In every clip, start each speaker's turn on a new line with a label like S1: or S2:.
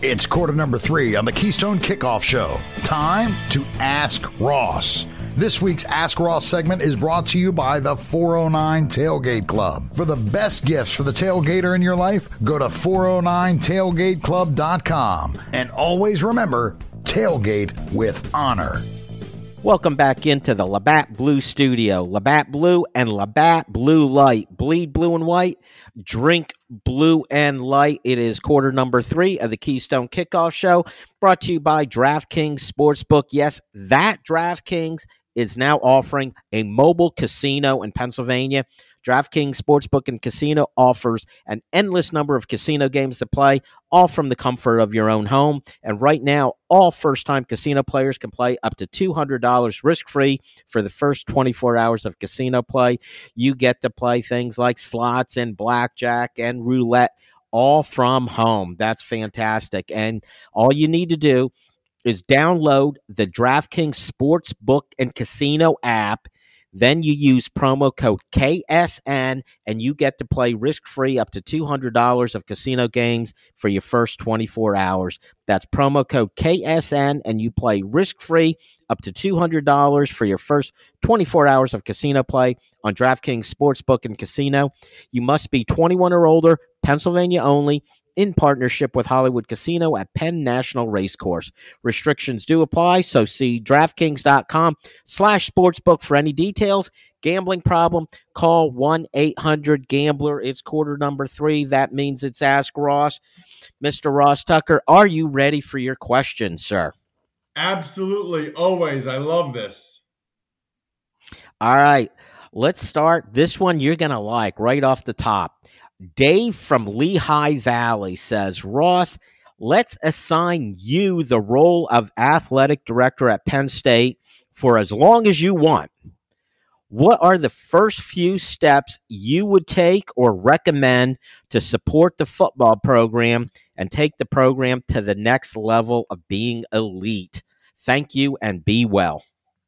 S1: It's quarter number 3 on the Keystone Kickoff Show. Time to Ask Ross. This week's Ask Ross segment is brought to you by the 409 Tailgate Club. For the best gifts for the tailgater in your life, go to 409tailgateclub.com. And always remember, tailgate with honor.
S2: Welcome back into the Labatt Blue Studio. Labatt Blue and Labatt Blue Light. Bleed blue and white. Drink blue and light. It is quarter number 3 of the Keystone Kickoff Show, brought to you by DraftKings Sportsbook. Yes, that DraftKings is now offering a mobile casino in Pennsylvania. DraftKings Sportsbook and Casino offers an endless number of casino games to play, all from the comfort of your own home. And right now, all first-time casino players can play up to $200 risk-free for the first 24 hours of casino play. You get to play things like slots and blackjack and roulette, all from home. That's fantastic. And all you need to do is download the DraftKings Sportsbook and Casino app. Then you use promo code KSN, and you get to play risk-free up to $200 of casino games for your first 24 hours. That's promo code KSN, and you play risk-free up to $200 for your first 24 hours of casino play on DraftKings Sportsbook and Casino. You must be 21 or older, Pennsylvania only, in partnership with Hollywood Casino at Penn National Racecourse. Restrictions do apply, so see DraftKings.com/sportsbook for any details. Gambling problem, call 1-800-GAMBLER. It's quarter number 3. That means it's Ask Ross. Mr. Ross Tucker, are you ready for your question, sir?
S3: Absolutely. Always. I love this.
S2: All right. Let's start. This one you're going to like right off the top. Dave from Lehigh Valley says, Ross, let's assign you the role of athletic director at Penn State for as long as you want. What are the first few steps you would take or recommend to support the football program and take the program to the next level of being elite? Thank you and be well.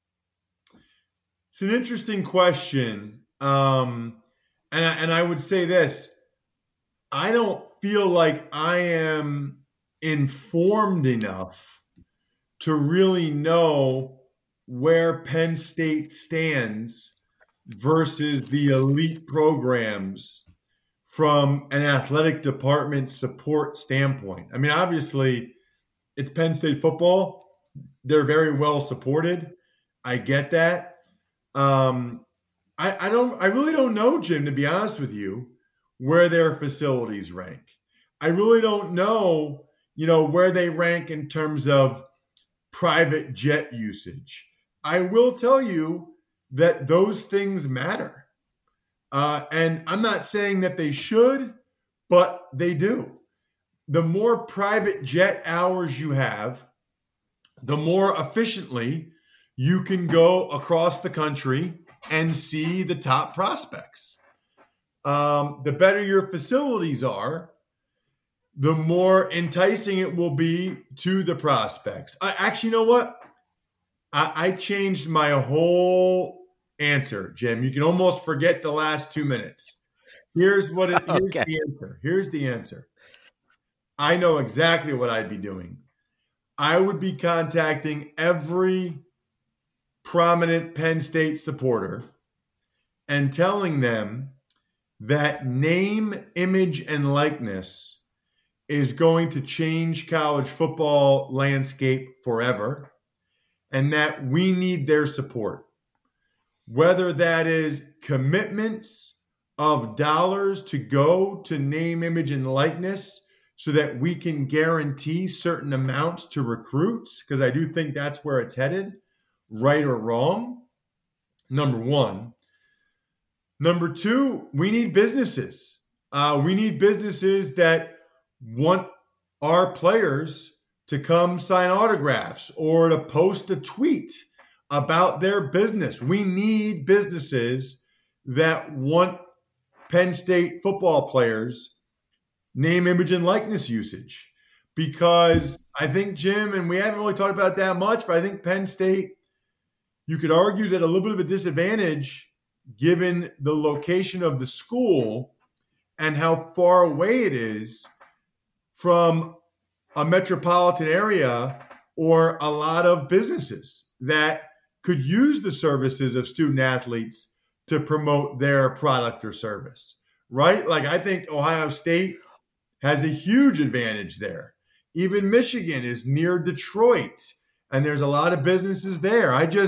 S3: It's an interesting question. And I would say this. I don't feel like I am informed enough to really know where Penn State stands versus the elite programs from an athletic department support standpoint. I mean, obviously, it's Penn State football. They're very well supported. I get that. I really don't know, Jim, to be honest with you, where their facilities rank. I really don't know, where they rank in terms of private jet usage. I will tell you that those things matter. And I'm not saying that they should, but they do. The more private jet hours you have, the more efficiently you can go across the country and see the top prospects. The better your facilities are, the more enticing it will be to the prospects. Actually, you know what? I changed my whole answer, Jim. You can almost forget the last 2 minutes. Here's
S2: Okay.
S3: the answer. Here's the answer. I know exactly what I'd be doing. I would be contacting every prominent Penn State supporter and telling them that name, image, and likeness is going to change college football landscape forever, and that we need their support. Whether that is commitments of dollars to go to name, image, and likeness so that we can guarantee certain amounts to recruits, because I do think that's where it's headed, right or wrong, number one. Number two, we need businesses. We need businesses that want our players to come sign autographs or to post a tweet about their business. We need businesses that want Penn State football players name, image, and likeness usage. Because I think, Jim, and we haven't really talked about that much, but I think Penn State, you could argue that a little bit of a disadvantage given the location of the school and how far away it is from a metropolitan area or a lot of businesses that could use the services of student athletes to promote their product or service, right? Like I think Ohio State has a huge advantage there. Even Michigan is near Detroit, and there's a lot of businesses there.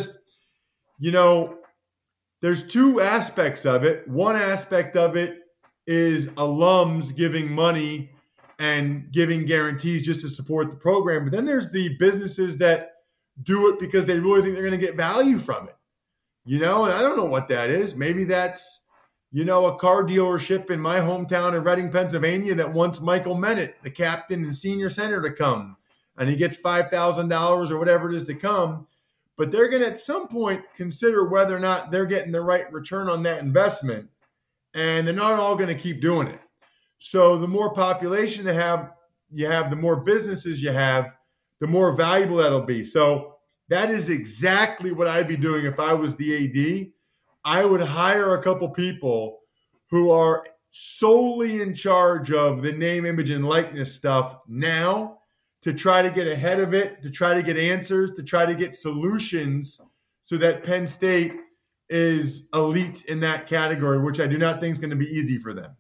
S3: There's two aspects of it. One aspect of it is alums giving money and giving guarantees just to support the program. But then there's the businesses that do it because they really think they're going to get value from it. And I don't know what that is. Maybe that's, a car dealership in my hometown of Reading, Pennsylvania that wants Michael Mennett, the captain and senior center, to come. And he gets $5,000 or whatever it is to come. But they're going to at some point consider whether or not they're getting the right return on that investment. And they're not all going to keep doing it. So the more population you have, the more businesses you have, the more valuable that'll be. So that is exactly what I'd be doing if I was the AD. I would hire a couple people who are solely in charge of the name, image, and likeness stuff now to try to get ahead of it, to try to get answers, to try to get solutions so that Penn State is elite in that category, which I do not think is going to be easy for them.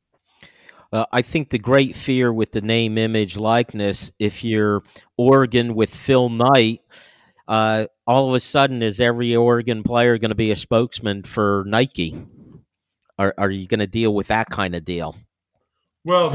S2: I think the great fear with the name, image, likeness, if you're Oregon with Phil Knight, all of a sudden, is every Oregon player going to be a spokesman for Nike? Are you going to deal with that kind of deal?
S3: Well,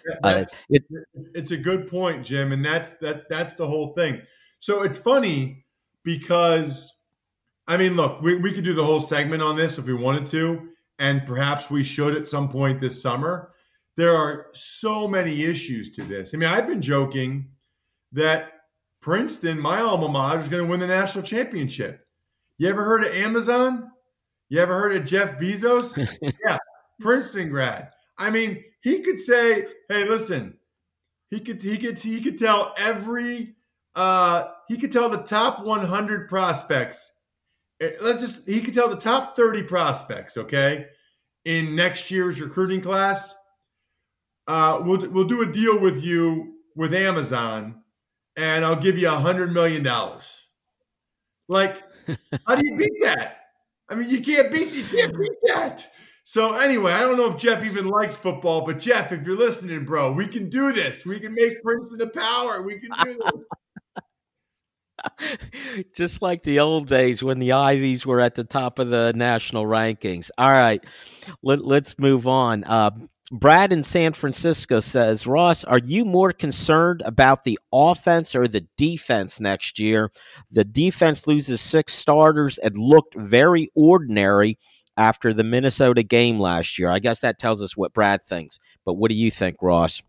S3: it's a good point, Jim, and that's the whole thing. So it's funny because, look, we could do the whole segment on this if we wanted to, and perhaps we should at some point this summer. There are so many issues to this. I've been joking that Princeton, my alma mater, is going to win the national championship. You ever heard of Amazon? You ever heard of Jeff Bezos? Yeah, Princeton grad. He could say, "Hey, listen." He could tell he could tell the top 100 prospects. He could tell the top 30 prospects. Okay, in next year's recruiting class, we'll do a deal with you with Amazon. And I'll give you $100 million. Like, how do you beat that? You can't beat that. So anyway, I don't know if Jeff even likes football, but Jeff, if you're listening, bro, we can do this. We can make Princeton a power. We can do
S2: this. Just like the old days when the Ivies were at the top of the national rankings. All right, let's move on. Brad in San Francisco says, Ross, are you more concerned about the offense or the defense next year? The defense loses 6 starters and looked very ordinary after the Minnesota game last year. I guess that tells us what Brad thinks. But what do you think, Ross?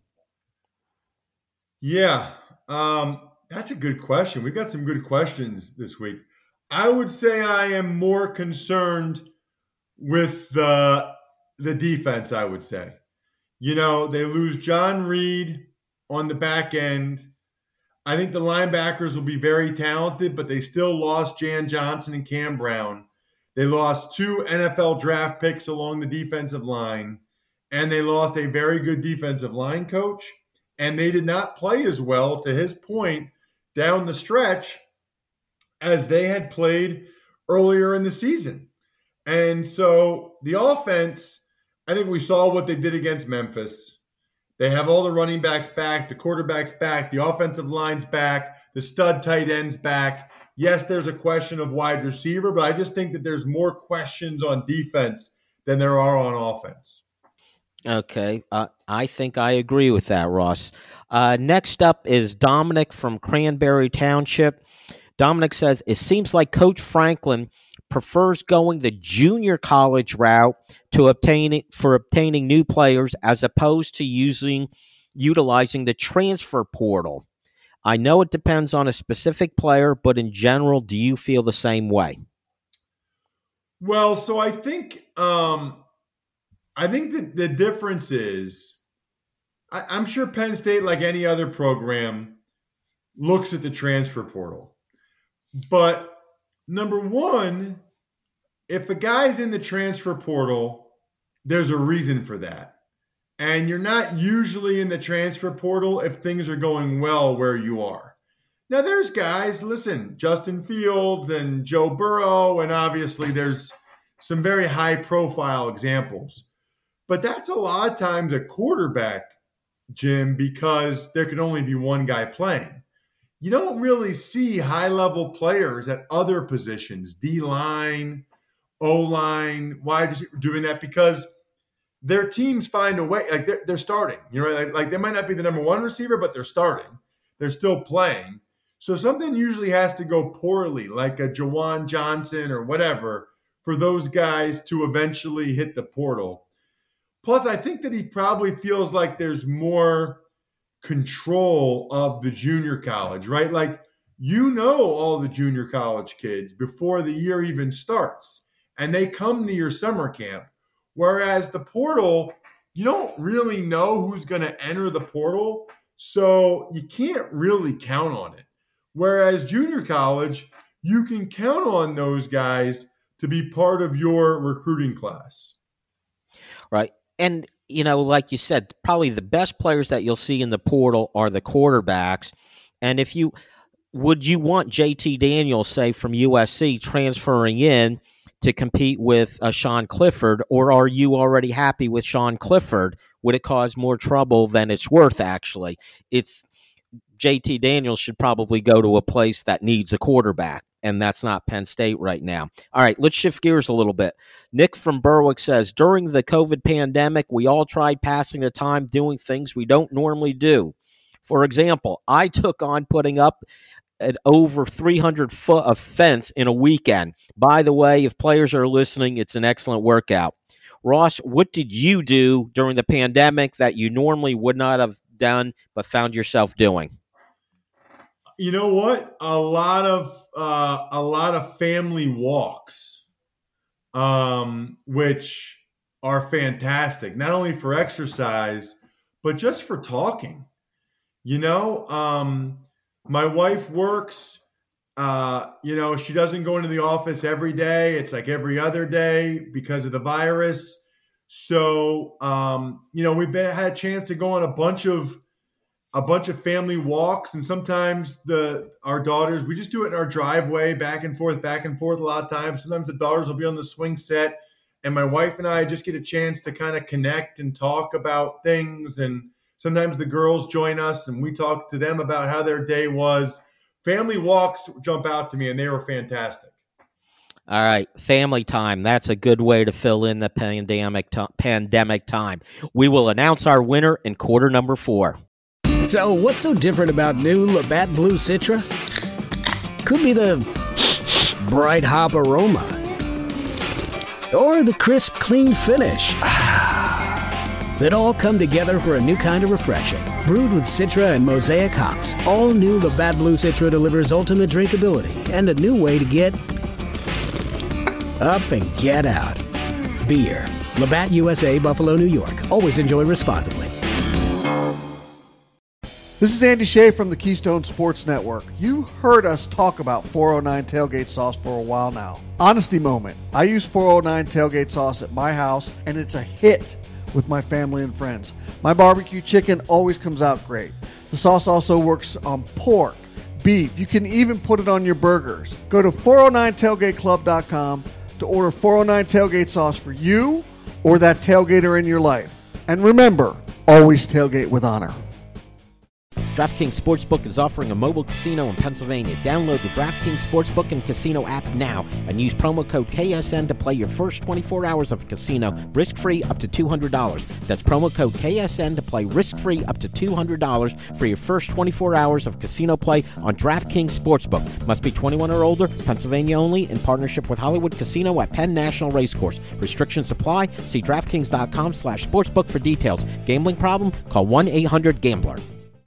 S3: Yeah, that's a good question. We've got some good questions this week. I would say I am more concerned with the defense, I would say. They lose John Reed on the back end. I think the linebackers will be very talented, but they still lost Jan Johnson and Cam Brown. They lost 2 NFL draft picks along the defensive line, and they lost a very good defensive line coach, and they did not play as well, to his point, down the stretch as they had played earlier in the season. And so the offense, I think we saw what they did against Memphis. They have all the running backs back, the quarterback's back, the offensive line's back, the stud tight end's back. Yes, there's a question of wide receiver, but I just think that there's more questions on defense than there are on offense.
S2: Okay, I think I agree with that, Ross. Next up is Dominic from Cranberry Township. Dominic says, it seems like Coach Franklin prefers going the junior college route to obtaining new players as opposed to utilizing the transfer portal. I know it depends on a specific player, but in general, do you feel the same way?
S3: Well, so I think that the difference is, I'm sure Penn State, like any other program, looks at the transfer portal. But number one, if a guy's in the transfer portal, there's a reason for that. And you're not usually in the transfer portal if things are going well where you are. Now, there's guys, listen, Justin Fields and Joe Burrow, and obviously there's some very high-profile examples. But that's a lot of times a quarterback, Jim, because there can only be one guy playing. You don't really see high-level players at other positions, D-line, O-line, wide receiver, doing that because their teams find a way. Like they're starting. You know, like they might not be the number one receiver, but they're starting. They're still playing. So something usually has to go poorly, like a Jawan Johnson or whatever, for those guys to eventually hit the portal. Plus, I think that he probably feels like there's more control of the junior college, right? Like, you know, all the junior college kids before the year even starts, and they come to your summer camp. Whereas the portal, you don't really know who's going to enter the portal, so you can't really count on it. Whereas junior college, you can count on those guys to be part of your recruiting class.
S2: Right. And, you know, like you said, probably the best players that you'll see in the portal are the quarterbacks. And would you want JT Daniels, say, from USC transferring in to compete with Sean Clifford, or are you already happy with Sean Clifford? Would it cause more trouble than it's worth, actually? JT Daniels should probably go to a place that needs a quarterback, and that's not Penn State right now. All right, let's shift gears a little bit. Nick from Berwick says, during the COVID pandemic, we all tried passing the time doing things we don't normally do. For example, I took on putting up at over 300 foot of fence in a weekend. By the way, if players are listening, it's an excellent workout. Ross, what did you do during the pandemic that you normally would not have done but found yourself doing?
S3: You know what? A lot of family walks, which are fantastic, not only for exercise, but just for talking. You know, my wife works, she doesn't go into the office every day. It's like every other day because of the virus. So, we've had a chance to go on a bunch of family walks, and sometimes our daughters, we just do it in our driveway, back and forth a lot of times. Sometimes the daughters will be on the swing set, and my wife and I just get a chance to kind of connect and talk about things. And sometimes the girls join us and we talk to them about how their day was. Family walks jump out to me, and they were fantastic.
S2: All right, family time. That's a good way to fill in the pandemic time. We will announce our winner in quarter number 4.
S4: So what's so different about new Labatt Blue Citra? Could be the bright hop aroma, or the crisp, clean finish. That all come together for a new kind of refreshing. Brewed with Citra and Mosaic hops, all new Labatt Blue Citra delivers ultimate drinkability and a new way to get up and get out. Beer. Labatt USA, Buffalo, New York. Always enjoy responsibly.
S5: This is Andy Shea from the Keystone Sports Network. You heard us talk about 409 tailgate sauce for a while now. Honesty moment. I use 409 tailgate sauce at my house, and it's a hit with my family and friends. My barbecue chicken always comes out great. The sauce also works on pork, beef. You can even put it on your burgers. Go to 409tailgateclub.com to order 409 tailgate sauce for you or that tailgater in your life. And remember, always tailgate with honor.
S2: DraftKings Sportsbook is offering a mobile casino in Pennsylvania. Download the DraftKings Sportsbook and Casino app now and use promo code KSN to play your first 24 hours of casino risk-free up to $200. That's promo code KSN to play risk-free up to $200 for your first 24 hours of casino play on DraftKings Sportsbook. Must be 21 or older, Pennsylvania only, in partnership with Hollywood Casino at Penn National Racecourse. Restrictions apply. See DraftKings.com/sportsbook for details. Gambling problem? Call 1-800-GAMBLER.